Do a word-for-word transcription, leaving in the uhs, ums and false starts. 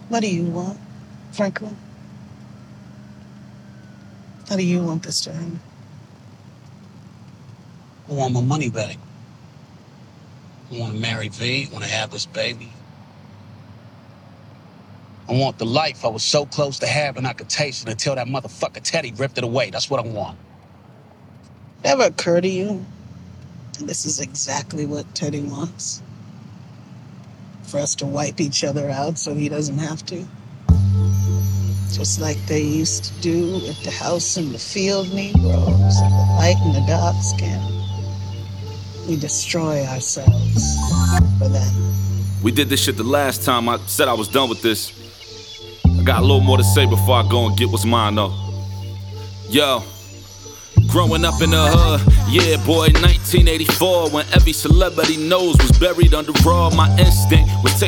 What do you want, Franklin? How do you want this to end? I want my money back. I want to marry V. I want to have this baby. I want the life I was so close to having I could taste it until that motherfucker Teddy ripped it away. That's what I want. Ever occur to you? This is exactly what Teddy wants. For us to wipe each other out so he doesn't have to. Just like they used to do at the house in the field, Negroes, and the light and the dark skin. We destroy ourselves for them. We did this shit the last time. I said I was done with this. I got a little more to say before I go and get what's mine though. Yo, growing up in the hood, yeah boy, nineteen eighty-four, when every celebrity nose was buried under raw, my instinct was taking